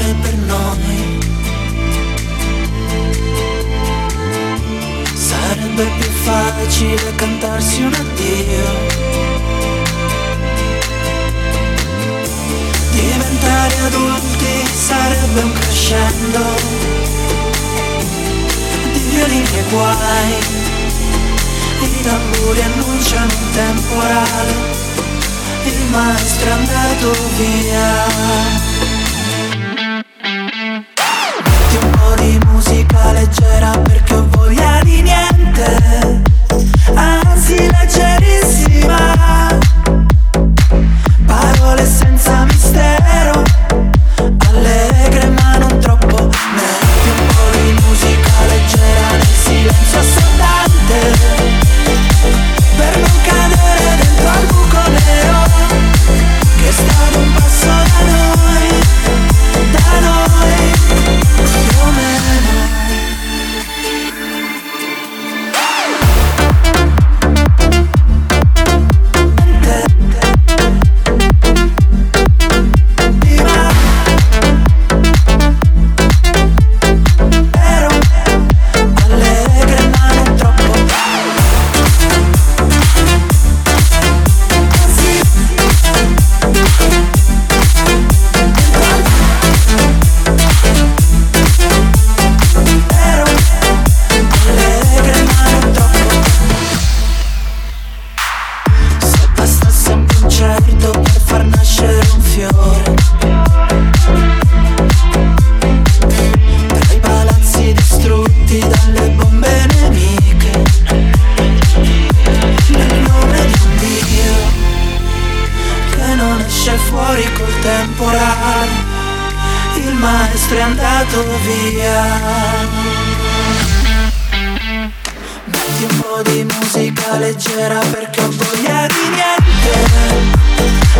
fare per noi. Sarebbe più facile cantarsi un addio. Diventare adulti sarebbe un crescendo di violini e guai. I tamburi annunciano un temporale, il maestro è andato via. Metti un po' di musica leggera perché ho voglia di niente, anzi leggerissima. Parole senza mistero, allegre ma non troppo. Metti un po' di musica leggera nel silenzio assordante, per non cadere dentro al buco nero che è stato un passo da noi più o meno. Il maestro è andato via. Metti un po' di musica leggera perché ho voglia di niente,